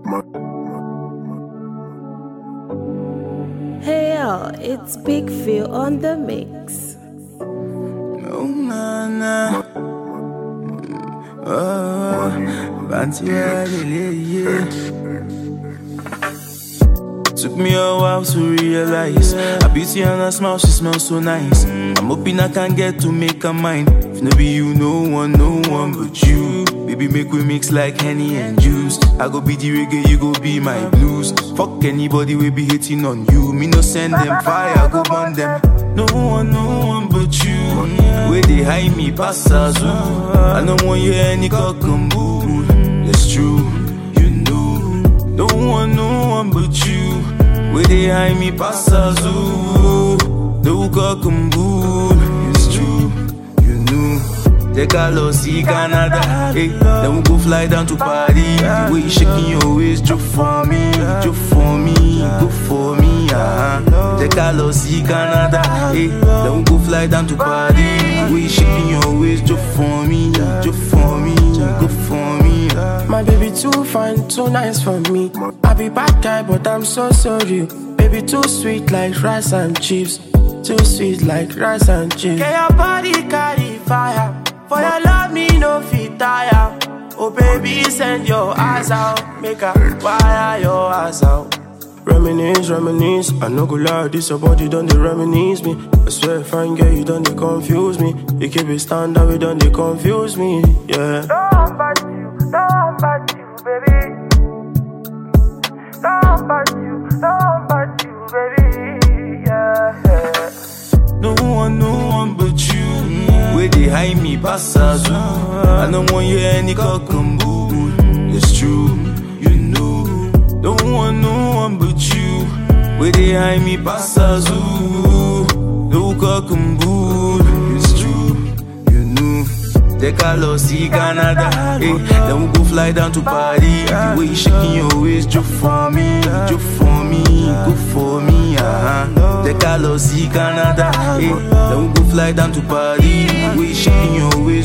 Hey y'all, it's Big Phil on the mix. Oh, nah, nah. Banty, yeah. Took me a while to realize her beauty and her smile, she smells so nice. I'm hoping I can get to make her mine. If no be you, no one but you. Baby, make we mix like Henny and juice. I go be the reggae, you go be my blues. Fuck anybody we be hating on you. Me no send them fire, go burn them. No one but you. Where they hide me, pass a zoo. I don't want you any cockamboo. It's true, you know. No one but you. Where they hide me, pass a zoo. No cockamboo. It's true, you know. Take a look, see Canada. Hey, then we go fly down to Paris. The way you shaking your waist, drop for me, go for me. Take a look, see Canada. Hey, then we go fly down to Paris. The way you shaking your waist, drop for me, go for me. My baby too fine, too nice for me. I be bad guy, but I'm so sorry. Baby too sweet like rice and chips. Too sweet like rice and chips. Get your body carry fire. For your love, me no fit tire. Oh baby, send your eyes out. Make her wire your eyes out. Reminisce, I no go lie. This your body done they reminisce me. I swear, fine girl, you done they confuse me. You keep it stand up, you done they confuse me. Yeah. No one but you, baby. No one but you, baby. Yeah. No one but you. Where they hide me, pass a zoo. I don't want you any cockamboo. It's true, you know. No one but you. Where they hide me, pass a zoo. No cockamboo. It's true, you know. Take a look, see Canada. Hey, then we go fly down to Paris. The way you shaking your waist, drop for me, go for me. Take a look, see Canada. Hey, then we go fly down to Paris. The way you shaking your waist.